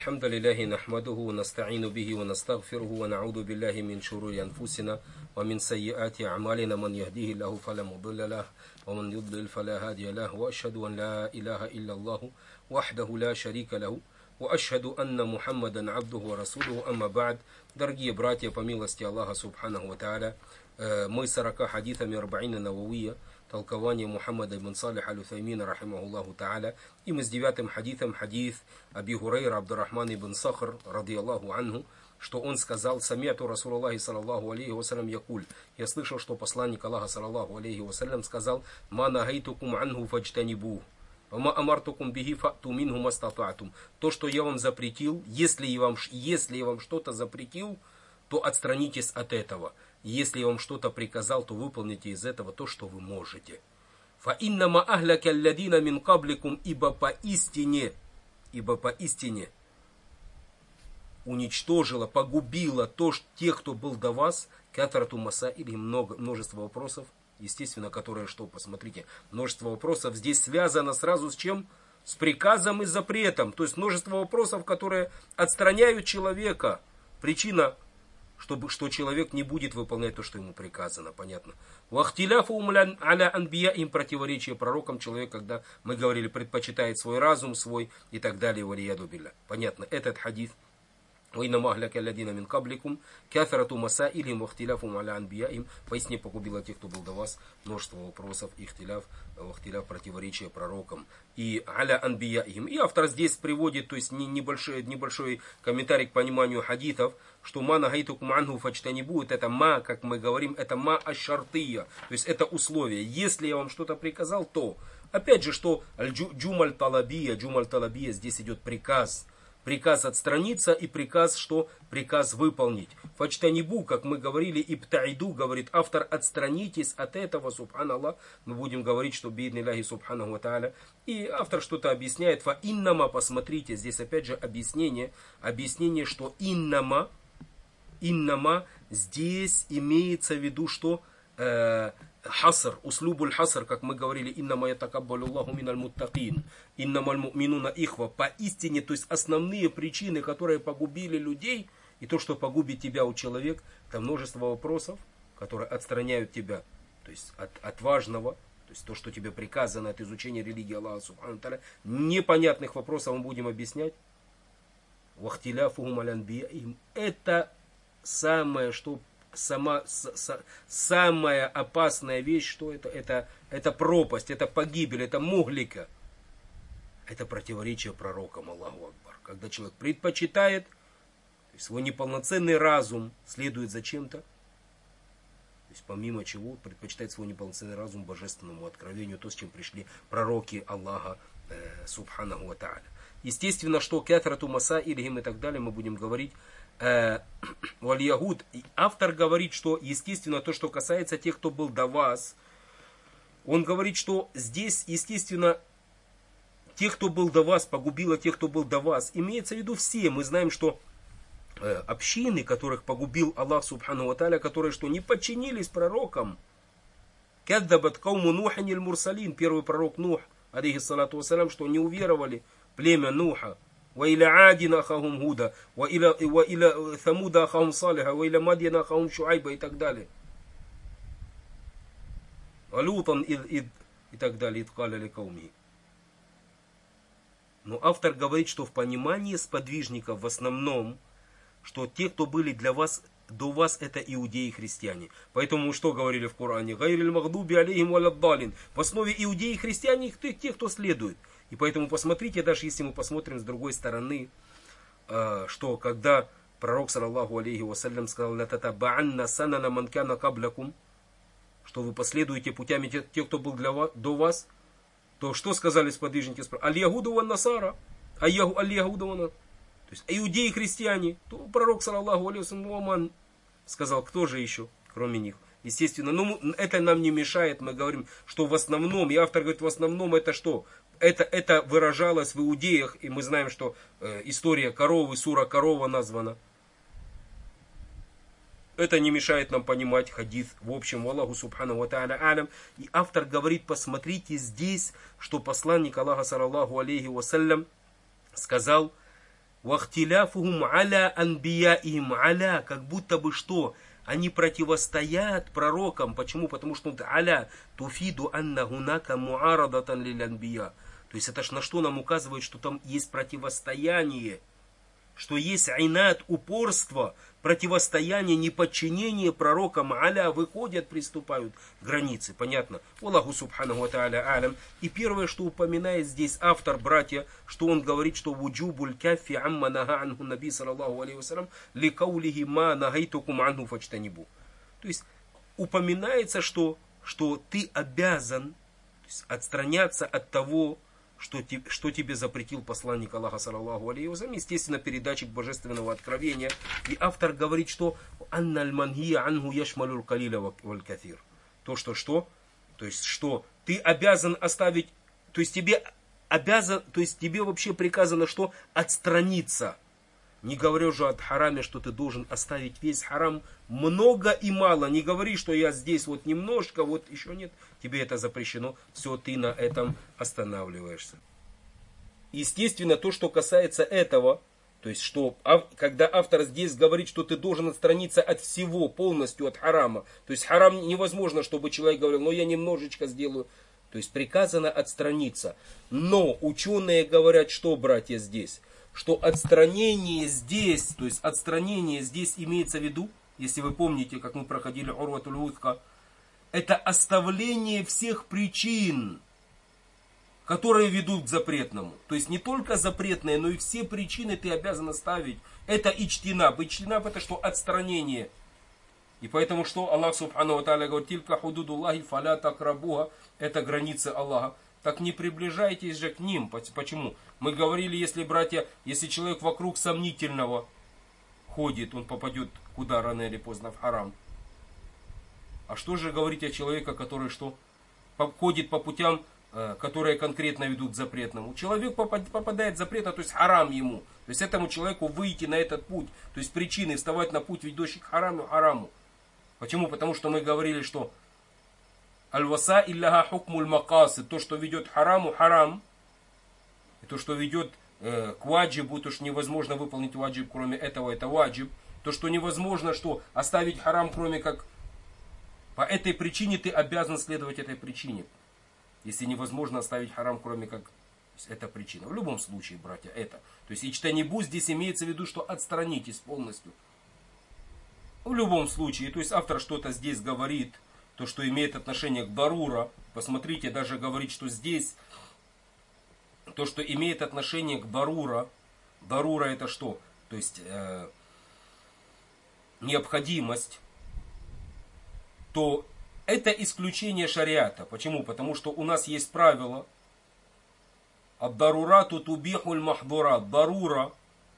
الحمد لله نحمده ونستعين به ونستغفره ونعوذ بالله من شرور أنفسنا ومن سيئات أعمالنا من يهديه الله فلا مضل له ومن يضلل فلا هادي له وأشهد أن لا إله إلا الله وحده لا شريك له وأشهد أن محمدا عبده ورسوله أما بعد. Дорогие братья, по милости Аллаха Субханаху ва Тааля, мы 40 хадithами Арба'ина Нававия, толкование Мухаммада ибн Салих аль-Уthаймина, рахимахуллаху та'аля, и мы с 9-м хадithом, хадith Аби Хурайра Абдуррахман ибн Сахр, радиаллаху анху, что он сказал: «Самиату Расулаллахи саллаллаху алейхи вассалям якуль». Я слышал, что посланник Аллаха саллаллаху алейхи вассалям сказал: «Ма нагайтукум анху фаджтанибух, ва амартукум бихи фату минху мастататум». То, что я вам запретил, если я вам что-то запретил, то отстранитесь от этого. Если я вам что-то приказал, то выполните из этого то, что вы можете. Фа иннама ахляка алладина мин кабликум, ибо поистине уничтожила, погубила тех, кто был до вас, катрату масаили, множество вопросов, естественно, которые что, посмотрите, множество вопросов здесь связано сразу с чем? С приказом и запретом. То есть множество вопросов, которые отстраняют человека. Причина, что человек не будет выполнять то, что ему приказано, понятно. Вахтиляфу аля анбия, им противоречие пророкам, человек, когда мы говорили, предпочитает свой разум, свой и так далее, валияду билля. Понятно, этот хадис. «Вайнама ахляка алладина мин кабликум, кафарату масаилим, вахтиляфум аля анбияим». Поясни, погубила тех, кто был до вас, множество вопросов, ихтиляф, противоречия пророкам. И аля анбияим. И автор здесь приводит, то есть небольшой комментарий к пониманию хадитов, что ма нагайтукум анху фачтанибу, это ма, как мы говорим, это ма аш-шартия, то есть это условие. Если я вам что-то приказал, то, опять же, что джумаль талабия, здесь идет приказ. Приказ отстраниться и приказ, что? Приказ выполнить. Фачтанибу, как мы говорили, ибтаиду, говорит автор, отстранитесь от этого, субханаллах. Мы будем говорить, что бииднилляхи субханаху ва тааля. И автор что-то объясняет. Фа иннама, посмотрите, здесь опять же объяснение, что иннама, здесь имеется в виду, что хаср, услюбуль хаср, как мы говорили, иннама ятакаббалу Аллаху миналь муттакин, иннамаль му'минуна ихва, поистине, то есть основные причины, которые погубили людей, и то, что погубит тебя у человека, это множество вопросов, которые отстраняют тебя, то есть от важного, то есть то, что тебе приказано от изучения религии Аллаха субхану тааля, непонятных вопросов мы будем объяснять. Вахтиляфухум аля анбияим, это самое, что самая опасная вещь, что это пропасть, это погибель, это муглика. Это противоречие пророкам, Аллаху Акбар. Когда человек предпочитает, то есть свой неполноценный разум следует за чем-то, то есть помимо чего предпочитает свой неполноценный разум божественному откровению, то, с чем пришли пророки Аллаха Субханаху ва Тааля. Естественно, что кафарату масаилихим и так далее мы будем говорить. Валь-Ягуд, автор говорит, что естественно то, что касается тех, кто был до вас, он говорит, что здесь естественно тех, кто был до вас, погубило тех, кто был до вас, имеется в виду все. Мы знаем, что общины, которых погубил Аллах Субхану ва Тааля, которые что, не подчинились пророкам. Каддабат кауму Нухин аль-Мурсалин, первый пророк Нух, алейхиссалату вассалям, что не уверовали племя Нуха. وإلى عاد أخاهم هودا وإلى ثمود أخاهم صالحا وإلى مدين أخاهم شعيبا и так далее. ولوطا и так далее. قال لقومه. Но автор говорит, что в понимании сподвижников в основном, что те, кто были для вас, до вас, это иудеи и христиане. Поэтому мы что говорили в Коране? «Гайриль магдуби алейхим валаддалин». В основе иудеи и христиане те, кто следует. И поэтому посмотрите, даже если мы посмотрим с другой стороны, что когда пророк, саллаллаху алейхи вассалям, сказал: «Ля татаба'анна санана ман кана каблякум», что вы последуете путями тех, кто был до вас, то что сказали сподвижники? «Аль-Ягуду ван Насара», «Аль-Ягуду ван», то есть иудеи и христиане. То пророк, саллаллаху алейхи вассалям, сказал, кто же еще, кроме них? Естественно, но это нам не мешает, мы говорим, что в основном, и автор говорит, в основном это что? Это выражалось в иудеях, и мы знаем, что история коровы, сура корова названа. Это не мешает нам понимать хадис. В общем, Аллаху Субхану ва Тааля алям. И автор говорит, посмотрите здесь, что посланник Аллаха, саллаллаху алейхи вассалям, сказал: Вахтиляфухум аля анбияихим аля, как будто бы что? Они противостоят пророкам. Почему? Потому что аля туфиду анна гунака муарадатан лил анбия. То есть это ж на что нам указывает, что там есть противостояние, что есть айнат, упорство, противостояние, неподчинение пророкам. Аля выходят, приступают к границе. Понятно? Аллаху субханаху ва тааля алям. И первое, что упоминает здесь автор, братья, что он говорит, что вуджубуль каффи амма нага анху наби саллаллаху алейхи вассалям ли каулихи ма нагайтукум анху фачтанибу. То есть упоминается, что ты обязан, то есть, отстраняться от того, что тебе запретил посланник Аллаха, саллаллаху алейхи вассалям, естественно, передатчик божественного откровения. И автор говорит, что анналь манхия анху яшмалюл калиля валь кафир. То, что? То есть, что ты обязан оставить, то есть тебе вообще приказано, что отстраниться. Не говорю уже от хараме, что ты должен оставить весь харам, много и мало. Не говори, что я здесь вот немножко, вот еще нет. Тебе это запрещено. Все, ты на этом останавливаешься. Естественно, то, что касается этого, то есть, что когда автор здесь говорит, что ты должен отстраниться от всего, полностью от харама. То есть, харам невозможно, чтобы человек говорил, но я немножечко сделаю. То есть, приказано отстраниться. Но ученые говорят, что, братья, здесь? Что отстранение здесь, то есть отстранение здесь имеется в виду, если вы помните, как мы проходили Урватуль Вутка, это оставление всех причин, которые ведут к запретному. То есть не только запретные, но и все причины ты обязан оставить. Это ичтинаб. Ичтинаб это что? Отстранение. И поэтому что Аллах субхану ва тааля говорит, тилька худудуллахи фаля такрабуха, это границы Аллаха. Так не приближайтесь же к ним. Почему? Мы говорили, если человек вокруг сомнительного ходит, он попадет куда рано или поздно в харам. А что же говорить о человеке, который что? Ходит по путям, которые конкретно ведут к запретному. Человек попадает в запрет, то есть харам ему. То есть этому человеку выйти на этот путь, то есть причины вставать на путь, ведущий к хараму. Почему? Потому что мы говорили, что аль-васа илляха хукмуль макасид. То, что ведет к хараму, харам. И то, что ведет к ваджибу, то, что невозможно выполнить ваджиб, кроме этого, это ваджиб. То, что невозможно, что оставить харам, кроме как по этой причине ты обязан следовать этой причине. Если невозможно оставить харам, кроме как это причина. В любом случае, братья, это. То есть ичтанибу здесь имеется в виду, что отстранитесь полностью. В любом случае, то есть автор что-то здесь говорит, то, что имеет отношение к дарура. Посмотрите, даже говорит, что здесь то, что имеет отношение к дарура. Дарура это что? То есть необходимость. То это исключение шариата. Почему? Потому что у нас есть правило. Ад-дарурату тубихуль махдурат. Дарура.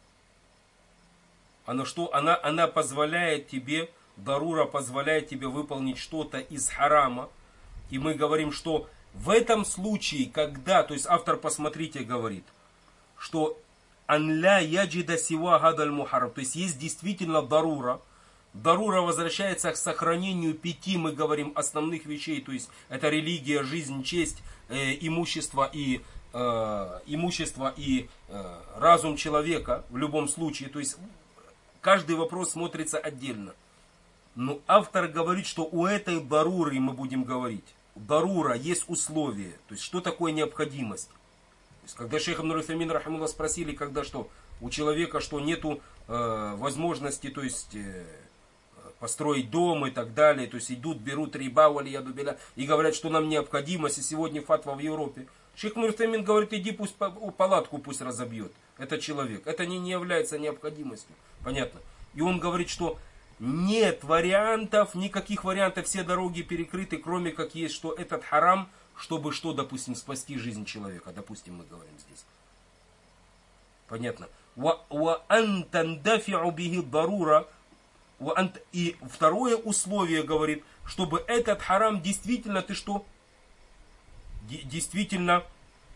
Она что? Она позволяет тебе, дарура позволяет тебе выполнить что-то из харама. И мы говорим, что в этом случае, когда, то есть автор, посмотрите, говорит, что анля яджида сива гадаль мухаррам. То есть есть действительно дарура. Дарура возвращается к сохранению 5, мы говорим, основных вещей. То есть это религия, жизнь, честь, имущество и разум человека в любом случае. То есть каждый вопрос смотрится отдельно. Но автор говорит, что у этой даруры мы будем говорить. Дарура есть условия. То есть что такое необходимость? То есть, когда шейх Ибн Утаймин рахимахуллах спросили, когда что у человека что нету возможности, то есть построить дом и так далее, то есть идут, берут риба, валияду билля, и говорят, что нам необходимость, и сегодня фатва в Европе. Шейх Ибн Утаймин говорит, иди пусть палатку пусть разобьет. Это человек. Это не является необходимостью. Понятно? И он говорит, что нет вариантов, никаких вариантов, все дороги перекрыты, кроме как есть, что этот харам, чтобы что, допустим, спасти жизнь человека. Допустим, мы говорим здесь. Понятно? И второе условие говорит, чтобы этот харам действительно, ты что? Действительно,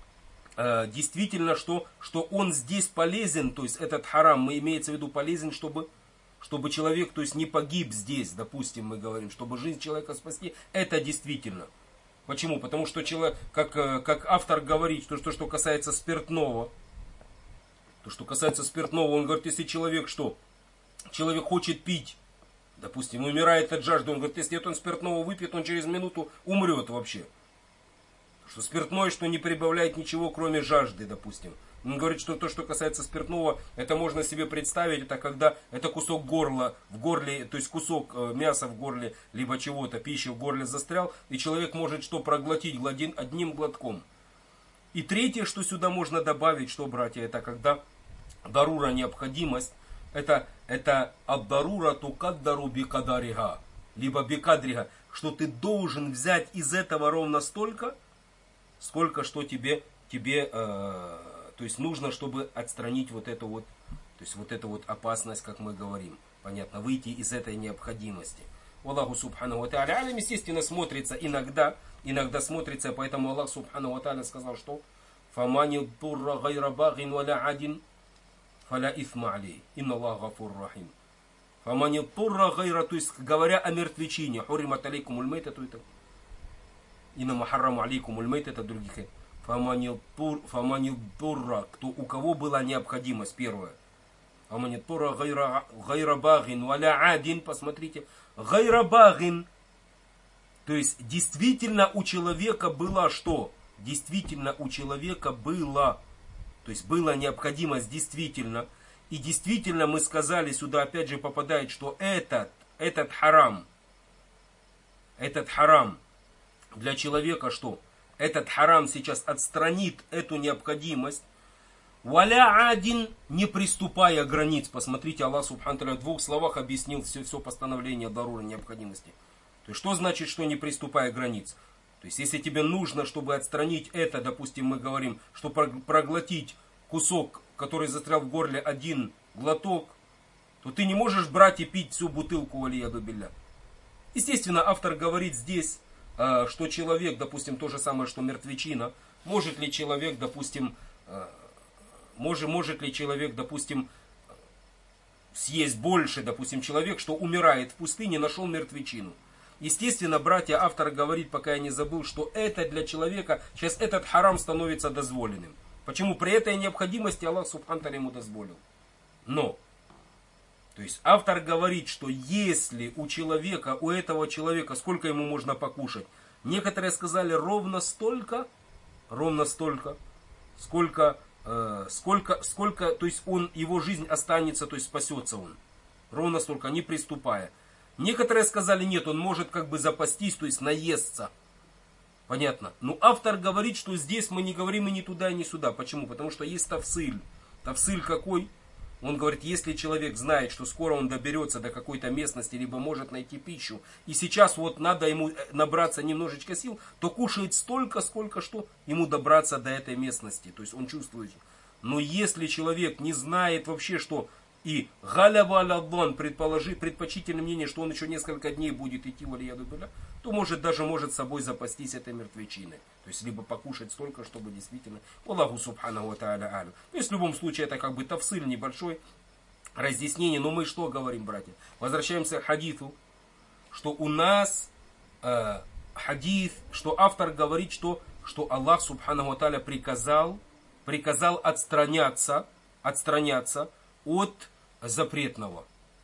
что он здесь полезен, то есть этот харам, мы имеется в виду полезен, чтобы человек, то есть не погиб здесь, допустим, мы говорим, чтобы жизнь человека спасти, это действительно. Почему? Потому что человек, как автор говорит, что касается спиртного, То, что касается спиртного, он говорит, если человек что? Человек хочет пить, допустим, умирает от жажды, он говорит, если он спиртного выпьет, он через минуту умрет вообще. Что спиртное, что не прибавляет ничего, кроме жажды, допустим. Он говорит, что то, что касается спиртного, это можно себе представить, это когда это кусок горла в горле, то есть кусок мяса в горле, либо чего-то, пищи в горле застрял, и человек может что проглотить одним глотком. И третье, что сюда можно добавить, что, братья, это когда дарура, необходимость, это ад-дарура тукаддару бикадариха, либо бикадриха, что ты должен взять из этого ровно столько, сколько что тебе то есть нужно, чтобы отстранить вот эту вот, то есть вот эту вот опасность, как мы говорим. Понятно, выйти из этой необходимости. Аллаху субхану ва тааля алям, естественно, смотрится иногда смотрится, поэтому Аллах субхану ва тааля сказал, что «Фамани турра гайра багин валя адин, фаля ифма алей, инна Аллах гафур рахим». «Фамани турра гайра», то есть говоря о мертвечине, «Хуримат алейкум ульмейт», это «Инна махарраму алейкум ульмейт», это других. «Фамани турра», кто у кого была необходимость, первое. «Фамани турра гайра багин валя адин», посмотрите, «Гайра багин». То есть, действительно у человека было что? Действительно у человека было. То есть, была необходимость действительно. И действительно мы сказали, сюда опять же попадает, что этот харам для человека что? Этот харам сейчас отстранит эту необходимость. Валя один, не приступая границ. Посмотрите, Аллах субхану тааля в двух словах объяснил все постановление даруры необходимости. То есть, что значит, что не приступая границ? То есть, если тебе нужно, чтобы отстранить это, допустим, мы говорим, что проглотить кусок, который застрял в горле, один глоток, то ты не можешь брать и пить всю бутылку, валияду билля. Естественно, автор говорит здесь, что человек, допустим, то же самое, что мертвечина, может ли человек, допустим, съесть больше, допустим, человек, что умирает в пустыне, нашел мертвечину. Естественно, братья, автор говорит, пока я не забыл, что это для человека, сейчас этот харам становится дозволенным. Почему? При этой необходимости Аллах субхану тааля ему дозволил. Но, то есть автор говорит, что если у этого человека, сколько ему можно покушать? Некоторые сказали ровно столько, сколько, то есть его жизнь останется, то есть спасется он. Ровно столько, не приступая. Некоторые сказали, нет, он может как бы запастись, то есть наесться. Понятно. Но автор говорит, что здесь мы не говорим и ни туда, и ни сюда. Почему? Потому что есть тавсиль. Тавсиль какой? Он говорит, если человек знает, что скоро он доберется до какой-то местности, либо может найти пищу, и сейчас вот надо ему набраться немножечко сил, то кушает столько, сколько что ему добраться до этой местности. То есть он чувствует. Но если человек не знает вообще, что и галява аль-аддан, предпочтительное мнение, что он еще несколько дней будет идти в алияду билля, то может с собой запастись этой мертвечиной. То есть либо покушать столько, чтобы действительно Аллаху субхану ва тааля алю. То есть в любом случае это как бы тавсиль небольшой, разъяснение. Но мы что говорим, братья? Возвращаемся к хадису, что у нас хадис, что автор говорит, что Аллах субхану ва тааля приказал отстраняться от запретного.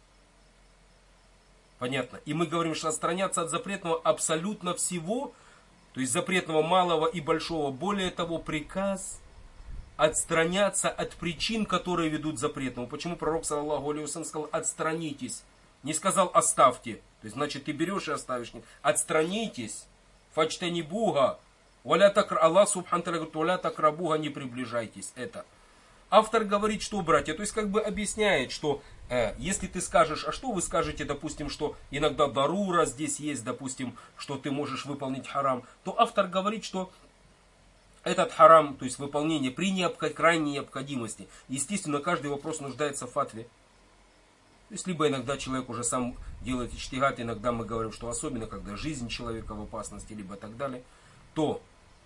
Понятно. И мы говорим, что отстраняться от запретного абсолютно всего, то есть запретного малого и большого. Более того, приказ отстраняться от причин, которые ведут к запретному. Почему пророк, саллаллаху алейхи вассалям, сказал отстранитесь? Не сказал оставьте. То есть, значит, ты берешь и оставишь. Нет. Отстранитесь. Фачтани буга. Аллах субхану тааля говорит, валя такрабуга, не приближайтесь. Это. Автор говорит, что, братья, то есть как бы объясняет, что если ты скажешь, а что вы скажете, допустим, что иногда дарура здесь есть, допустим, что ты можешь выполнить харам, то автор говорит, что этот харам, то есть выполнение при крайней необходимости, естественно, каждый вопрос нуждается в фатве. То есть либо иногда человек уже сам делает иджтигат, иногда мы говорим, что особенно когда жизнь человека в опасности, либо так далее, то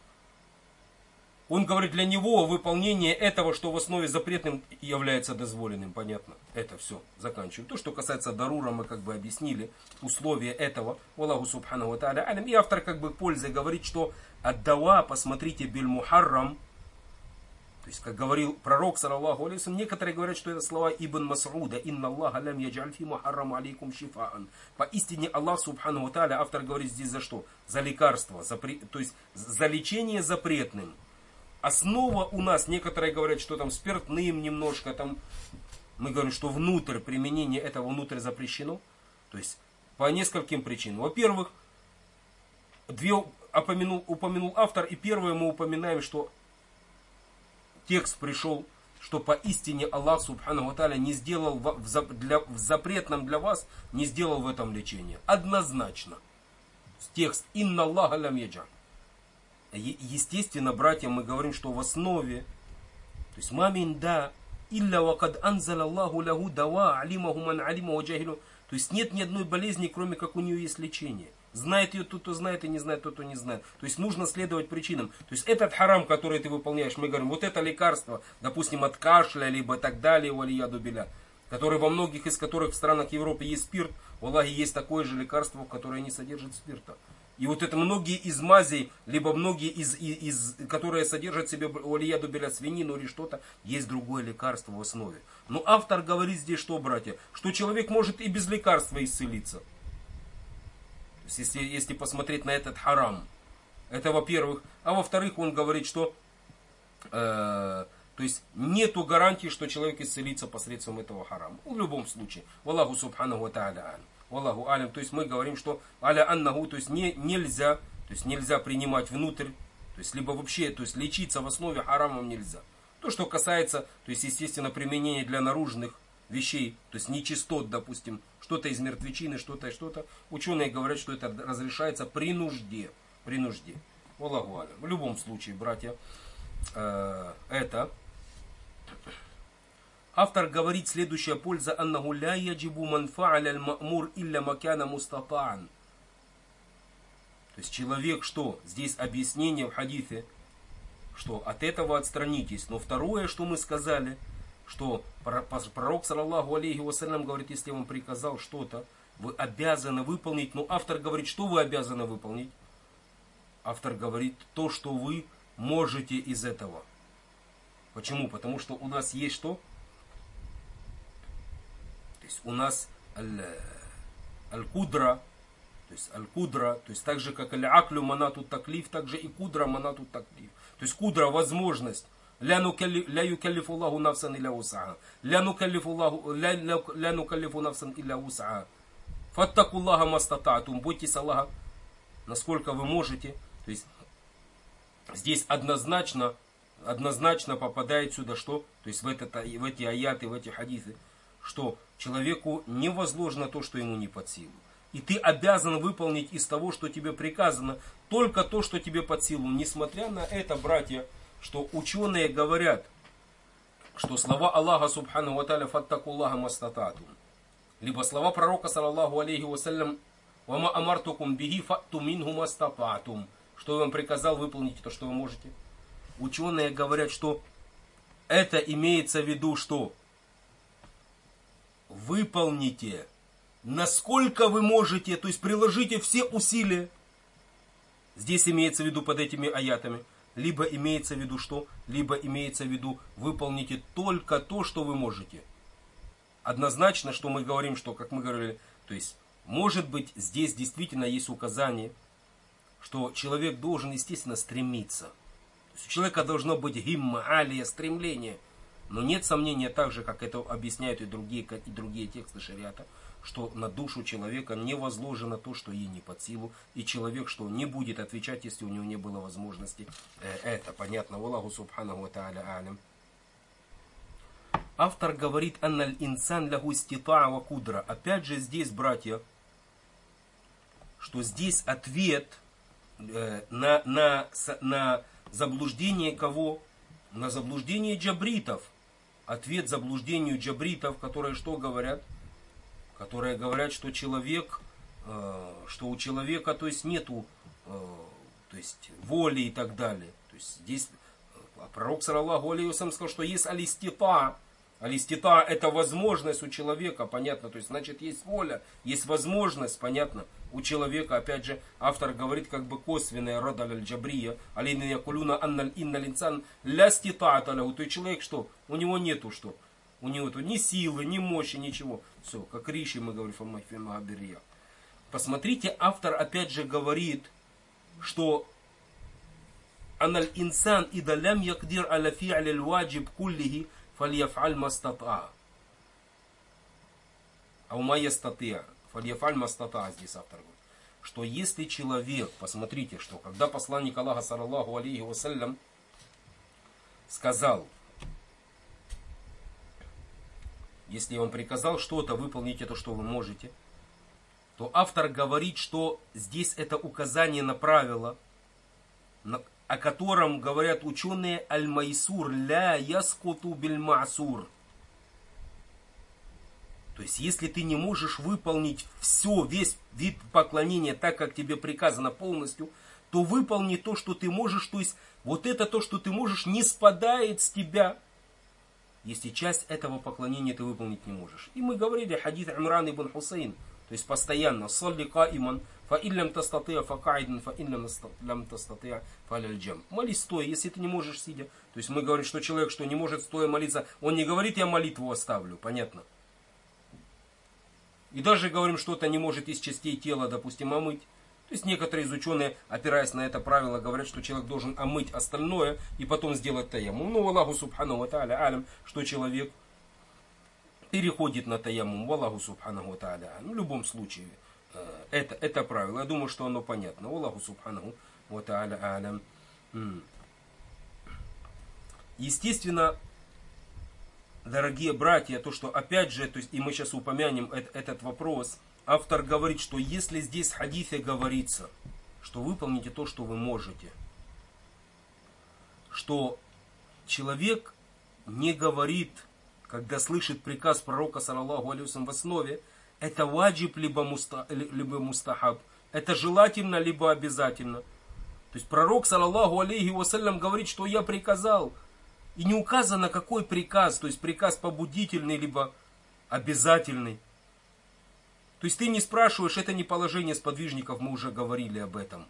он говорит, для него выполнение этого, что в основе запретным, является дозволенным. Понятно? Это все. Заканчиваем. То, что касается дарура, мы как бы объяснили условия этого. Аллаху субхану ва тааля алям. И автор как бы пользой говорит, что аддава, посмотрите, биль мухаррам, То есть, как говорил пророк, саллаллаху алейхи, некоторые говорят, что это слова Ибн Мас'уда: «Инна Аллаха лям яджаль фима харрам алейкум шифаан». Поистине Аллах, субхану ва тааля, автор говорит здесь за что? За лекарство, то есть за лечение запретным. Основа у нас, некоторые говорят, что там спиртным немножко, там, мы говорим, что внутрь, применение этого внутрь запрещено. То есть по нескольким причинам. Во-первых, две упомянул автор, и первое мы упоминаем, что текст пришел, что поистине Аллах, субхану ва тааля, не сделал в запретном для вас, не сделал в этом лечение. Однозначно. Текст «Инна Аллаха лям яджаль». Естественно, братья, мы говорим, что в основе, то есть «Мамин да, илля вакад анзал Аллаху лаху дава, алимаху ман алимаху джахилу». То есть нет ни одной болезни, кроме как у нее есть лечение. Знает ее тот, кто знает, и не знает тот, кто не знает. То есть нужно следовать причинам. То есть этот харам, который ты выполняешь, мы говорим, вот это лекарство, допустим, от кашля, либо так далее, валияду биля, который во многих из которых в странах Европы есть спирт, в Аллахе есть такое же лекарство, которое не содержит спирта. И вот это многие из мазей, либо многие которые содержат в себе валияду биля, свинину или что-то, есть другое лекарство в основе. Но автор говорит здесь что, братья? Что человек может и без лекарства исцелиться. Если посмотреть на этот харам. Это во-первых. А во-вторых, он говорит, что то есть нету гарантии, что человек исцелится посредством этого харама. В любом случае. Валлаху субханаху ва тааля. Валлаху алям. То есть мы говорим, что аля аннаху, то есть нельзя принимать внутрь, то есть либо вообще, то есть лечиться в основе харамом нельзя. То, что касается, то есть естественно применения для наружных вещей, то есть нечистот, допустим, что-то из мертвечины, что-то. Ученые говорят, что это разрешается при нужде. Валлаху алям. В любом случае, братья, это. Автор говорит следующая польза: аннаху ля яджибу ман фа'аля аль-ма'мур илля макана мустата'ан. То есть человек, что здесь объяснение в хадисе, что от этого отстранитесь. Но второе, что мы сказали, что пророк, саллаллаху алейхи вассалям, говорит, если я вам приказал что-то, вы обязаны выполнить. Но автор говорит, что вы обязаны выполнить? Автор говорит то, что вы можете из этого. Почему? Потому что у нас есть что? То есть у нас аль-кудра, то есть так же как аль-аклю манату таклиф, так же и кудра манату таклиф. То есть кудра — возможность. Ля юкаллифу Аллаху нафсан илля ус'аха. Ля нукаллифу нафсан илля ус'аха. Фаттаку Аллаха мастата'тум. Бойтесь Аллаха, насколько вы можете. То есть здесь однозначно попадает сюда что? То есть в эти аяты, в эти хадисы, что человеку не возложено то, что ему не под силу. И ты обязан выполнить из того, что тебе приказано, только то, что тебе под силу. Несмотря на это, братья, что ученые говорят, что слова Аллаха субхану ва тааля «фаттаку Аллаха мастата'тум», либо слова пророка, саллаллаху алейхи вассалям «вама амартукум бихи фатту минху мастата'тум», что я вам приказал, выполнить то, что вы можете. Ученые говорят, что это имеется в виду, что выполните, насколько вы можете, то есть приложите все усилия. Здесь имеется в виду под этими аятами. Либо имеется в виду что? Либо имеется в виду выполните только то, что вы можете. Однозначно, что мы говорим, что, как мы говорили, то есть, может быть, здесь действительно есть указание, что человек должен, естественно, стремиться. То есть у человека должно быть гимма, алия, стремление. Но нет сомнения, так же, как это объясняют и другие тексты шариата, что на душу человека не возложено то, что ей не под силу, и человек, что не будет отвечать, если у него не было возможности. Это понятно. Аллаху субханаху ва тааля алям. Автор говорит: анналь инсан лаху иститаа ва кудра. Опять же здесь, братья, что здесь ответ на заблуждение кого? На заблуждение джабритов. Ответ заблуждению джабритов, которые что говорят? Которые говорят, что человек, что у человека, то есть нету, то есть воли и так далее. То есть здесь пророк, саллаллаху алейхи вассалям, сказал, что есть алистита, Алистита — это возможность у человека, понятно, то есть, значит, есть воля, есть возможность, понятно, у человека, опять же, автор говорит как бы косвенное, радаль аль-джабрия, алейна якулюна анналь инналь инсан ля ститаата лягу, то есть человек что? У него нету что? У него нету ни силы, ни мощи, ничего. Все, как Риши мы говорим, фамахфимагабирия. Посмотрите, автор опять же говорит, что аналь инсан идалям якдир аля фи'аль аль-ваджиб куллихи фальяф'аль мастатаа. А ума ястатия. Фальяф'аль мастатаа, здесь автор говорит. Что если человек, посмотрите, что когда посланник Аллаха, саллаллаху алейхи вассалям, сказал, если я вам приказал что-то, выполните то, что вы можете, то автор говорит, что здесь это указание на правило, о котором говорят ученые аль-майсур ля яскуту биль-ма'сур. То есть, если ты не можешь выполнить все, весь вид поклонения так, как тебе приказано полностью, то выполни то, что ты можешь. То есть, вот это то, что ты можешь, не спадает с тебя, если часть этого поклонения ты выполнить не можешь. И мы говорили хадис Имран ибн Хусейн, то есть постоянно салли каиман фа иллям тастатия фа каидан фа иллям тастатия фа аль-джам. Молись стоя, если ты не можешь сидя. То есть мы говорим, что человек, что не может стоя молиться, он не говорит, я молитву оставлю, понятно. И даже говорим, что-то не может из частей тела, допустим, омыть. То есть некоторые из ученые, опираясь на это правило, говорят, что человек должен омыть остальное и потом сделать таяммум. Ну, Аллаху субхану ва тааля алям, что человек переходит на таяммум. Аллаху субхану ва тааля алям. В любом случае, это правило. Я думаю, что оно понятно. Аллаху субхану ва тааля алям. Естественно, дорогие братья, то, что опять же, то есть, и мы сейчас упомянем этот вопрос, автор говорит, что если здесь в хадисе говорится, что выполните то, что вы можете, что человек не говорит, когда слышит приказ пророка, саллаллаху алейхи вассалям, в основе, это ваджиб, либо мустахаб, это желательно, либо обязательно. То есть пророк, саллаллаху алейхи вассалям, говорит, что я приказал. И не указано, какой приказ, то есть приказ побудительный, либо обязательный. То есть ты не спрашиваешь, это не положение сподвижников, мы уже говорили об этом.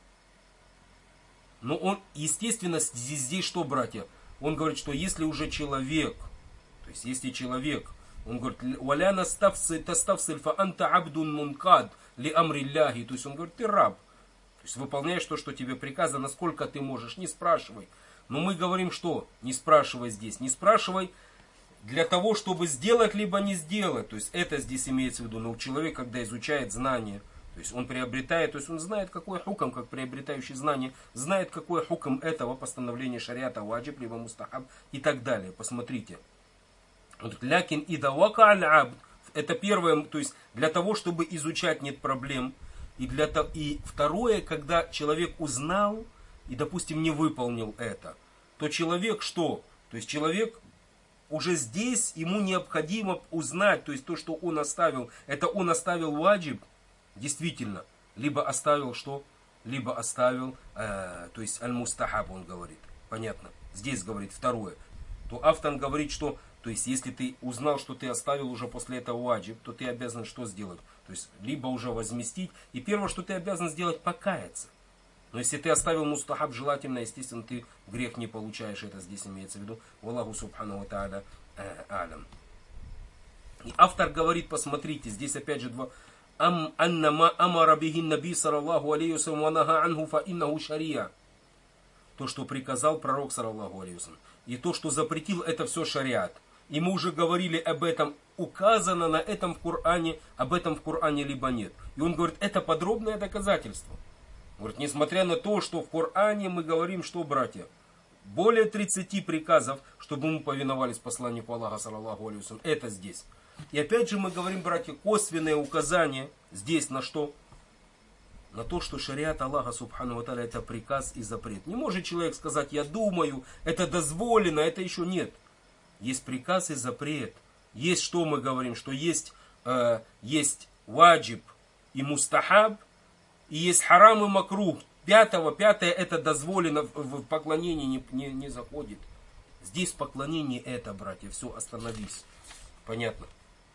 Но он, естественно, здесь что, братья? Он говорит, что если уже человек, то есть если человек, он говорит, «Валя таставсиль фа анта абдун мункад ли амрилляхи», то есть он говорит, ты раб. То есть выполняешь то, что тебе приказано, насколько ты можешь, не спрашивай. Но мы говорим, что не спрашивай здесь, не спрашивай для того, чтобы сделать, либо не сделать. То есть это здесь имеется в виду. Но человек, когда изучает знания, то есть он приобретает, то есть он знает, какой хукм, как приобретающий знания, знает, какой хукм этого постановления шариата, ваджиб, либо мустахаб и так далее. Посмотрите. Лякин ида вака аль-абд. Это первое, то есть для того, чтобы изучать, нет проблем. И второе, когда человек узнал, и, допустим, не выполнил это, то человек что? То есть человек уже здесь, ему необходимо узнать, то есть то, что он оставил, это он оставил ваджиб, действительно, либо оставил что? Либо оставил, то есть аль-мустахаб, он говорит, понятно, здесь говорит второе. То автор говорит, что, то есть если ты узнал, что ты оставил уже после этого ваджиб, то ты обязан что сделать? То есть либо уже возместить, и первое, что ты обязан сделать, покаяться. Но если ты оставил мустахаб, желательно, естественно, ты грех не получаешь. Это здесь имеется в виду. Валлаху субхану ва тааля алям. И автор говорит, посмотрите, здесь опять же два. Аннама амара бихин наби саллаллаху алейхи вассалям ва наха анху фа иннаху шария. То, что приказал пророк, саллаллаху алейхи вассалям. И то, что запретил, это все шариат. И мы уже говорили об этом. Указано на этом в Коране, об этом в Коране либо нет. И он говорит, это подробное доказательство. Говорит, несмотря на то, что в Коране мы говорим, что, братья, более 30 приказов, чтобы мы повиновались посланнику Аллаха, саллаллаху алейхи вассалям, это здесь. И опять же мы говорим, братья, косвенное указание здесь на что? На то, что шариат Аллаха, субхану ва тааля, это приказ и запрет. Не может человек сказать, я думаю, это дозволено, это еще нет. Есть приказ и запрет. Есть что мы говорим, что есть ваджиб и мустахаб, и есть харам и макрух. Пятое это дозволено в поклонении не заходит. Здесь поклонение это, братья. Все, остановись. Понятно?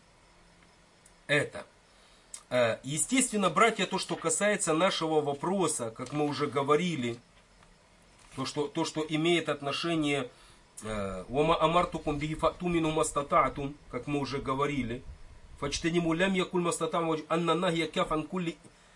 Это. Естественно, братья, то, что касается нашего вопроса, как мы уже говорили, то, что имеет отношение «Вама амартукум бихи фату мину мастатаатум», как мы уже говорили, «Фачтаниму лям якуль мастатам анна нахья кяф ан кулли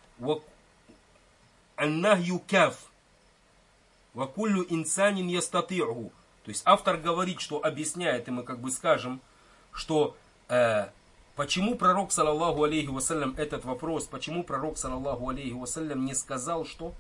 аннахью кяф вакуллю инсанин ястати'у». То есть автор говорит, что объясняет, и мы как бы скажем, что почему пророк, саллаллаху алейхи вассалям, этот вопрос, почему пророк, саллаллаху алейхи вассалям, не сказал, что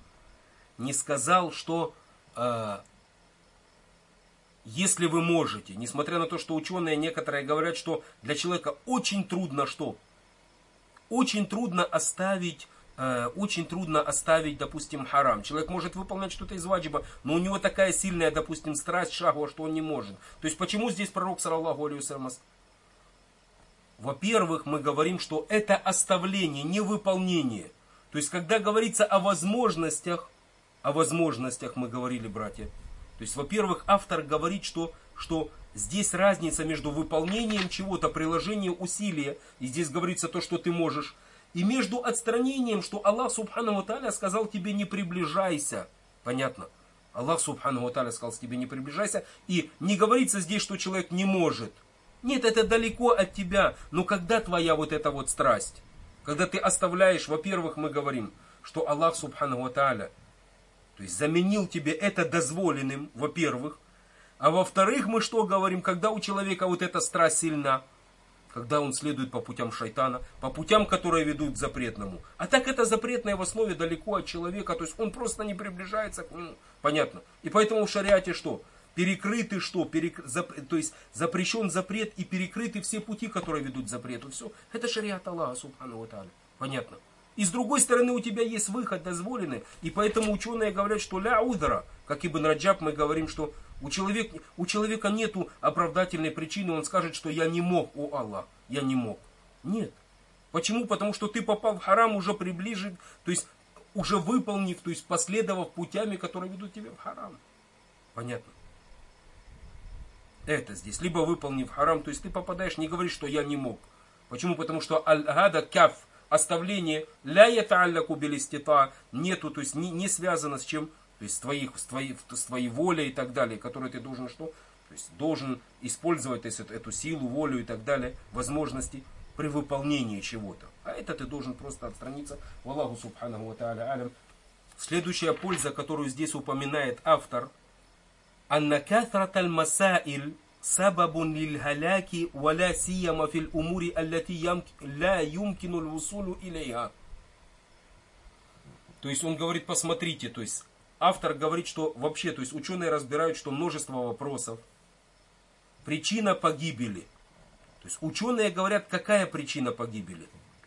если вы можете, несмотря на то, что ученые некоторые говорят, что для человека очень трудно что? Очень трудно оставить, допустим, харам. Человек может выполнять что-то из ваджиба, но у него такая сильная, допустим, страсть шахва, что он не может. То есть почему здесь пророк, саллаллаху алейхи вассалям? Во-первых, мы говорим, что это оставление, не выполнение. То есть когда говорится о возможностях мы говорили, братья. То есть, во-первых, автор говорит, что здесь разница между выполнением чего-то, приложением усилия, и здесь говорится то, что ты можешь, и между отстранением, что Аллах Субхану ва Тааля сказал тебе не приближайся. Понятно? Аллах Субхану ва Тааля сказал тебе не приближайся, и не говорится здесь, что человек не может. Нет, это далеко от тебя, но когда твоя вот эта вот страсть, когда ты оставляешь, во-первых, мы говорим, что Аллах Субхану ва Тааля, то есть заменил тебе это дозволенным, во-первых. А во-вторых, мы что говорим, когда у человека вот эта страсть сильна, когда он следует по путям шайтана, по путям, которые ведут к запретному. А так это запретное в основе далеко от человека, то есть он просто не приближается к нему. Понятно? И поэтому в шариате что? Перекрыты что? То есть запрещен запрет и перекрыты все пути, которые ведут к запрету. Все. Это шариат Аллаха Субхану ва Тааля. Понятно? И с другой стороны у тебя есть выход дозволенный, и поэтому ученые говорят, что ля удра, как Ибн Раджаб, мы говорим, что у человека нету оправдательной причины, он скажет, что я не мог, о Аллах, я не мог. Нет. Почему? Потому что ты попал в харам уже приближен, то есть уже выполнив, то есть последовав путями, которые ведут тебя в харам. Понятно? Это здесь. Либо выполнив харам, то есть ты попадаешь, не говоришь, что я не мог. Почему? Потому что аль-гада кяф, оставление ля ята'алляку билистита нету, то есть не связано с чем, то есть с твоей волей и так далее, которую ты должен что? То есть должен использовать эту силу, волю и так далее, возможности при выполнении чего-то. А это ты должен просто отстраниться. Валлаху субханаху ва тааля алям. Следующая польза, которую здесь упоминает автор, анна кафраталь масаиль сабабун лиль халяки валя сияма фил умури аллати ля юмкину лвусулу илейха. То есть он говорит, посмотрите, то есть автор говорит, что вообще, то есть ученые разбирают, что множество вопросов. Причина погибели. То есть ученые говорят, какая причина погибели?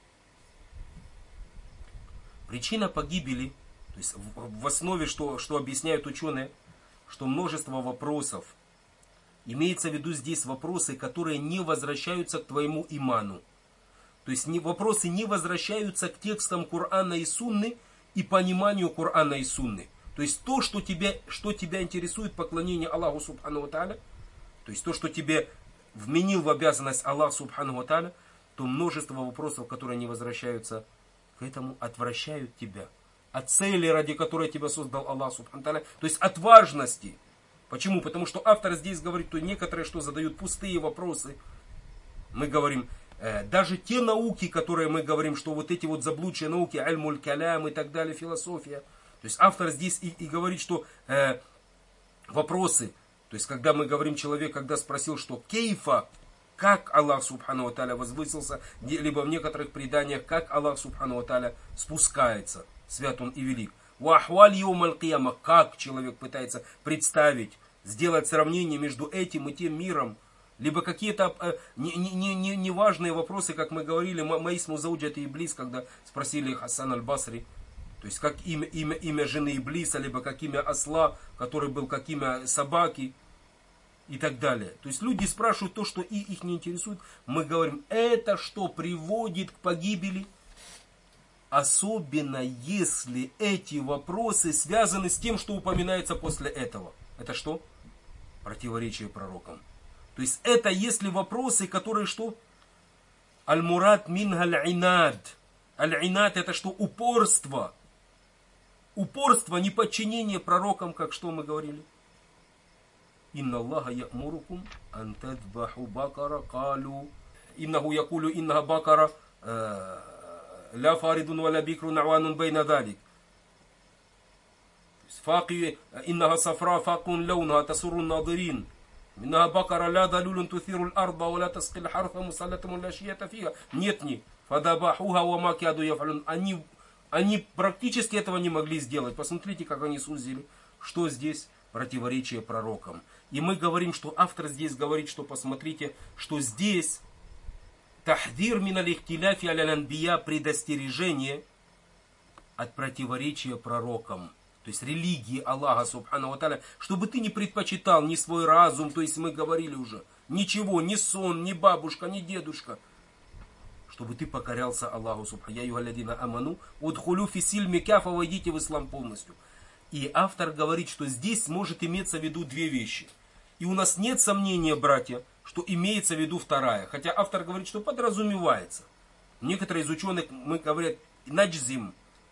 Причина погибели, то есть в основе, что объясняют ученые, что множество вопросов. Имеется в виду здесь вопросы, которые не возвращаются к твоему иману. То есть вопросы не возвращаются к текстам Корана и Сунны и пониманию Корана и Сунны. То есть то, что тебя интересует поклонение Аллаху Субхану ва Тааля, то есть то, что тебе вменил в обязанность Аллах Субхану ва Тааля, то множество вопросов, которые не возвращаются к этому, отвращают тебя. От цели, ради которой тебя создал Аллах Субхану ва Тааля, то есть от важности. Почему? Потому что автор здесь говорит, что некоторые что задают пустые вопросы. Мы говорим, даже те науки, которые мы говорим, что вот эти вот заблудшие науки, аль-муль калям и так далее, философия. То есть автор здесь и говорит, что вопросы, то есть когда мы говорим, человек, когда спросил, что кейфа, как Аллах Субхану ва Тааля возвысился, либо в некоторых преданиях, как Аллах Субхану ва Тааля спускается, свят он и велик. Вахваль йомаль кияма, как человек пытается представить, сделать сравнение между этим и тем миром, либо какие-то неважные вопросы, как мы говорили, Маисму Зауджат и Иблис, когда спросили Хасан аль-Басри, то есть как имя жены Иблиса, либо как имя осла, который был как имя собаки и так далее. То есть люди спрашивают то, что их не интересует. Мы говорим, это что приводит к погибели? Особенно если эти вопросы связаны с тем, что упоминается после этого. Это что? противоречие пророкам. То есть это если вопросы, которые что? Аль-мурад минга аль-инад. Аль-инад это что? Упорство. Упорство, неподчинение пророкам, как что мы говорили? Инна Аллаха я'мурукум ан тадбаху бакара калу. Иннаху якулю иннаха бакара ля фаридун ва ля бикрун аванун байна далик. Факи иннаха сафра факун лаунаха тасурун надырин. Иннаха бакара ля далюлун туthиру арда ва ля таскил харфа мусаллатамун ля шията фиха. Нет ни. Фадабахуха ва ма кяду яфалюн. Они практически этого не могли сделать. Посмотрите, как они сузили. Что здесь? Противоречие пророкам. И мы говорим, что автор здесь говорит, что посмотрите, что здесь тахдир мин аль-ихтиляфи аль-анбия, предостережение от противоречия пророкам. То есть религии Аллаха субхану ва тааля, чтобы ты не предпочитал ни свой разум, то есть мы говорили уже, ничего, ни сон, ни бабушка, ни дедушка, чтобы ты покорялся Аллаху субхану. Я югалядина аману, удхулю фисильми кафа, войдите в ислам полностью. И автор говорит, что здесь может иметься в виду две вещи. И у нас нет сомнения, братья, что имеется в виду вторая. Хотя автор говорит, что подразумевается. Некоторые из ученых мы говорят наджзим,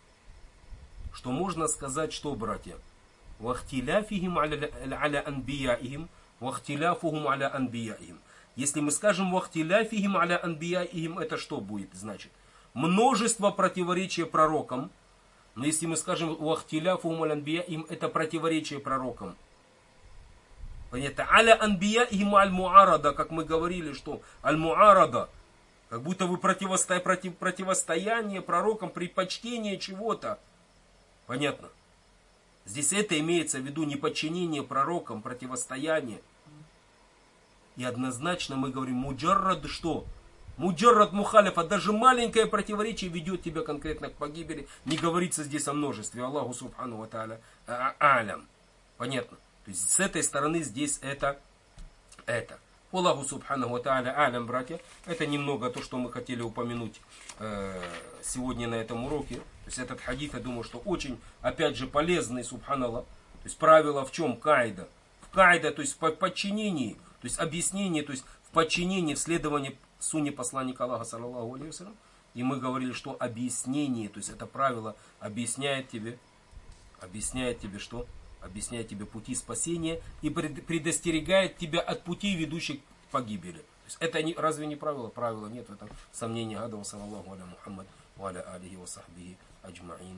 что можно сказать, что, братья, вахтиляфихим аля анбияихим, вахтиляфухум аля анбияихим. Если мы скажем вахтиляфихим аля анбияихим, это что будет значит? Множество противоречия пророкам. Но если мы скажем вахтиляфухум аля анбияихим, это противоречие пророкам. Понятно? Аля анбияихим аль-муарада, как мы говорили, что аль-муарада, как будто вы противостояние пророкам, предпочтение чего-то. Понятно? Здесь это имеется в виду неподчинение пророкам, противостояние. И однозначно мы говорим, муджаррад что? Муджаррад мухалифа, даже маленькое противоречие ведет тебя конкретно к погибели. Не говорится здесь о множестве. Аллаху субхану ва тааля алям. Понятно? То есть с этой стороны здесь это. Аллаху субхану ва тааля алям, братья. Это немного то, что мы хотели упомянуть сегодня на этом уроке. То есть этот хадис, я думаю, что очень, опять же, полезный, субханаллах. То есть правило в чем? Каида. В каида, то есть в подчинении, то есть объяснение, то есть в подчинении, в следовании сунне посланника Аллаха, саллаллаху алейхи ва саллям. И мы говорили, что объяснение, то есть это правило объясняет тебе что? Объясняет тебе пути спасения и предостерегает тебя от путей, ведущих к погибели. То есть это разве не правило? Правило нет, в этом сомнения. Гадава саллаллаху аля Мухаммад ва аля алихи ва сахбихи аджмаин.